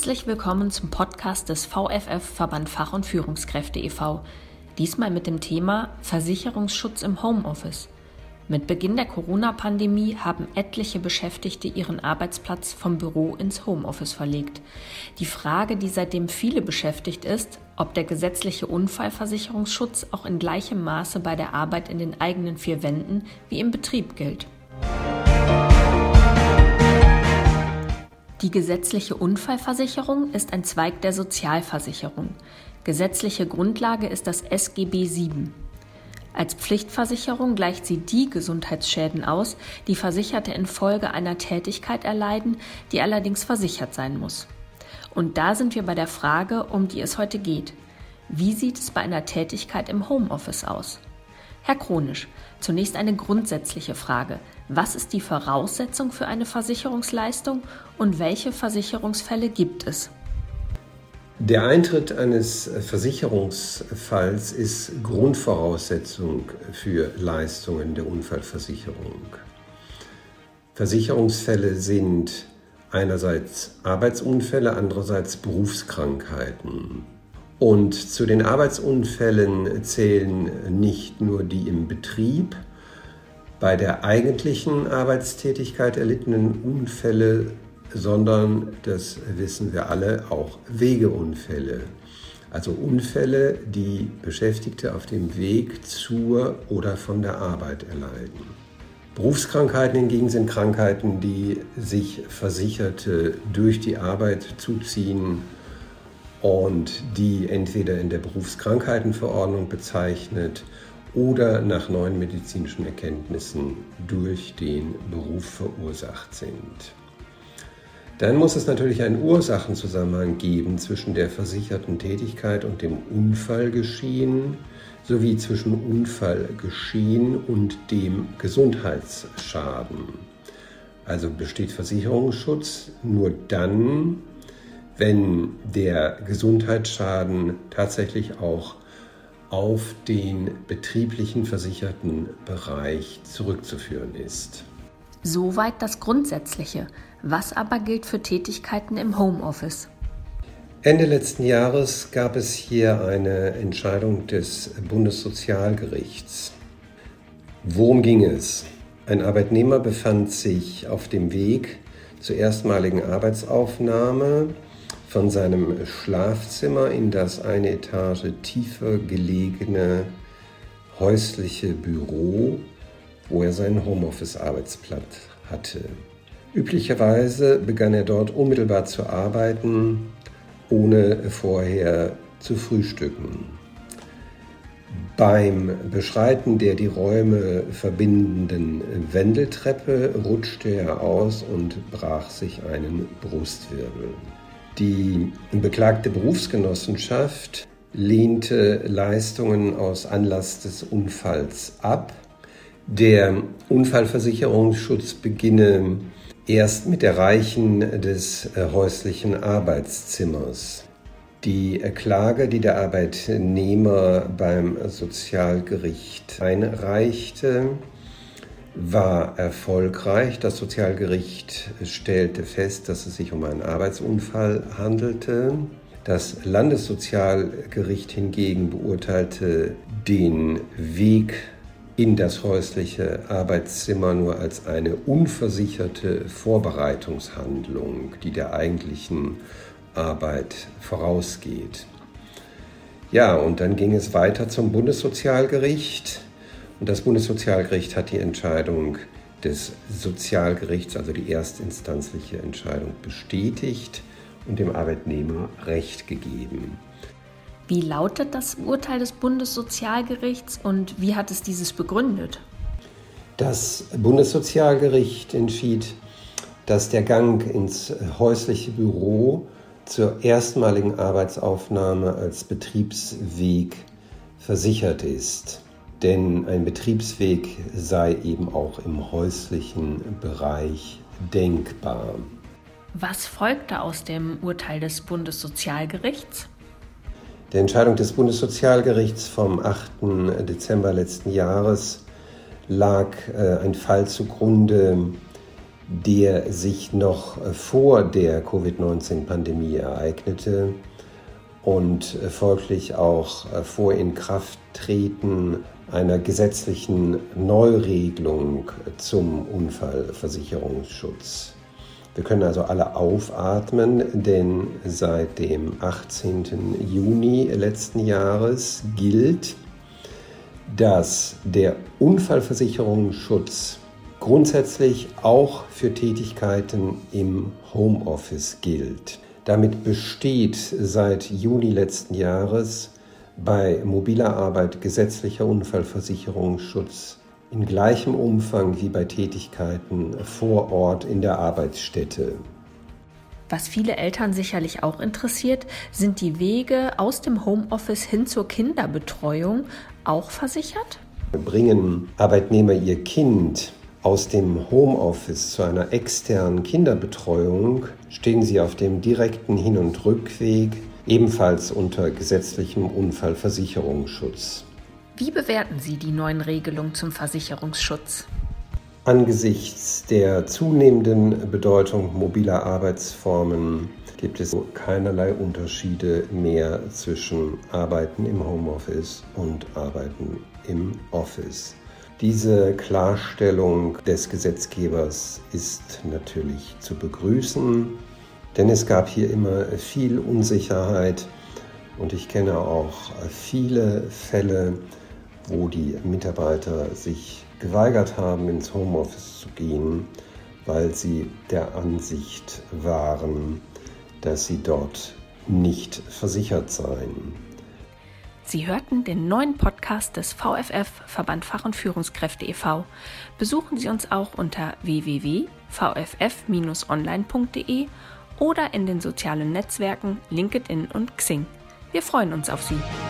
Herzlich willkommen zum Podcast des VFF Verband Fach- und Führungskräfte e.V. Diesmal mit dem Thema Versicherungsschutz im Homeoffice. Mit Beginn der Corona-Pandemie haben etliche Beschäftigte ihren Arbeitsplatz vom Büro ins Homeoffice verlegt. Die Frage, die seitdem viele beschäftigt, ist, ob der gesetzliche Unfallversicherungsschutz auch in gleichem Maße bei der Arbeit in den eigenen vier Wänden wie im Betrieb gilt. Die gesetzliche Unfallversicherung ist ein Zweig der Sozialversicherung. Gesetzliche Grundlage ist das SGB VII. Als Pflichtversicherung gleicht sie die Gesundheitsschäden aus, die Versicherte infolge einer Tätigkeit erleiden, die allerdings versichert sein muss. Und da sind wir bei der Frage, um die es heute geht. Wie sieht es bei einer Tätigkeit im Homeoffice aus? Herr Kronisch, zunächst eine grundsätzliche Frage. Was ist die Voraussetzung für eine Versicherungsleistung und welche Versicherungsfälle gibt es? Der Eintritt eines Versicherungsfalls ist Grundvoraussetzung für Leistungen der Unfallversicherung. Versicherungsfälle sind einerseits Arbeitsunfälle, andererseits Berufskrankheiten. Und zu den Arbeitsunfällen zählen nicht nur die im Betrieb, bei der eigentlichen Arbeitstätigkeit erlittenen Unfälle, sondern, das wissen wir alle, auch Wegeunfälle. Also Unfälle, die Beschäftigte auf dem Weg zur oder von der Arbeit erleiden. Berufskrankheiten hingegen sind Krankheiten, die sich Versicherte durch die Arbeit zuziehen und die entweder in der Berufskrankheitenverordnung bezeichnet oder nach neuen medizinischen Erkenntnissen durch den Beruf verursacht sind. Dann muss es natürlich einen Ursachenzusammenhang geben zwischen der versicherten Tätigkeit und dem Unfallgeschehen sowie zwischen Unfallgeschehen und dem Gesundheitsschaden. Also besteht Versicherungsschutz nur dann, wenn der Gesundheitsschaden tatsächlich auch auf den betrieblichen versicherten Bereich zurückzuführen ist. Soweit das Grundsätzliche. Was aber gilt für Tätigkeiten im Homeoffice? Ende letzten Jahres gab es hier eine Entscheidung des Bundessozialgerichts. Worum ging es? Ein Arbeitnehmer befand sich auf dem Weg zur erstmaligen Arbeitsaufnahme von seinem Schlafzimmer in das eine Etage tiefer gelegene häusliche Büro, wo er seinen Homeoffice-Arbeitsplatz hatte. Üblicherweise begann er dort unmittelbar zu arbeiten, ohne vorher zu frühstücken. Beim Beschreiten der die Räume verbindenden Wendeltreppe rutschte er aus und brach sich einen Brustwirbel. Die beklagte Berufsgenossenschaft lehnte Leistungen aus Anlass des Unfalls ab. Der Unfallversicherungsschutz beginne erst mit Erreichen des häuslichen Arbeitszimmers. Die Klage, die der Arbeitnehmer beim Sozialgericht einreichte, war erfolgreich. Das Sozialgericht stellte fest, dass es sich um einen Arbeitsunfall handelte. Das Landessozialgericht hingegen beurteilte den Weg in das häusliche Arbeitszimmer nur als eine unversicherte Vorbereitungshandlung, die der eigentlichen Arbeit vorausgeht. Ja, und dann ging es weiter zum Bundessozialgericht. Und das Bundessozialgericht hat die Entscheidung des Sozialgerichts, also die erstinstanzliche Entscheidung, bestätigt und dem Arbeitnehmer Recht gegeben. Wie lautet das Urteil des Bundessozialgerichts und wie hat es dieses begründet? Das Bundessozialgericht entschied, dass der Gang ins häusliche Büro zur erstmaligen Arbeitsaufnahme als Betriebsweg versichert ist. Denn ein Betriebsweg sei eben auch im häuslichen Bereich denkbar. Was folgte aus dem Urteil des Bundessozialgerichts? Der Entscheidung des Bundessozialgerichts vom 8. Dezember letzten Jahres lag ein Fall zugrunde, der sich noch vor der Covid-19-Pandemie ereignete und folglich auch vor Inkrafttreten einer gesetzlichen Neuregelung zum Unfallversicherungsschutz. Wir können also alle aufatmen, denn seit dem 18. Juni letzten Jahres gilt, dass der Unfallversicherungsschutz grundsätzlich auch für Tätigkeiten im Homeoffice gilt. Damit besteht seit Juni letzten Jahres bei mobiler Arbeit gesetzlicher Unfallversicherungsschutz in gleichem Umfang wie bei Tätigkeiten vor Ort in der Arbeitsstätte. Was viele Eltern sicherlich auch interessiert, sind die Wege aus dem Homeoffice hin zur Kinderbetreuung auch versichert? Bringen Arbeitnehmer ihr Kind aus dem Homeoffice zu einer externen Kinderbetreuung, stehen sie auf dem direkten Hin- und Rückweg ebenfalls unter gesetzlichem Unfallversicherungsschutz. Wie bewerten Sie die neuen Regelungen zum Versicherungsschutz? Angesichts der zunehmenden Bedeutung mobiler Arbeitsformen gibt es keinerlei Unterschiede mehr zwischen Arbeiten im Homeoffice und Arbeiten im Office. Diese Klarstellung des Gesetzgebers ist natürlich zu begrüßen, denn es gab hier immer viel Unsicherheit und ich kenne auch viele Fälle, wo die Mitarbeiter sich geweigert haben, ins Homeoffice zu gehen, weil sie der Ansicht waren, dass sie dort nicht versichert seien. Sie hörten den neuen Podcast des VFF, Verband Fach- und Führungskräfte e.V. Besuchen Sie uns auch unter www.vff-online.de oder in den sozialen Netzwerken LinkedIn und Xing. Wir freuen uns auf Sie.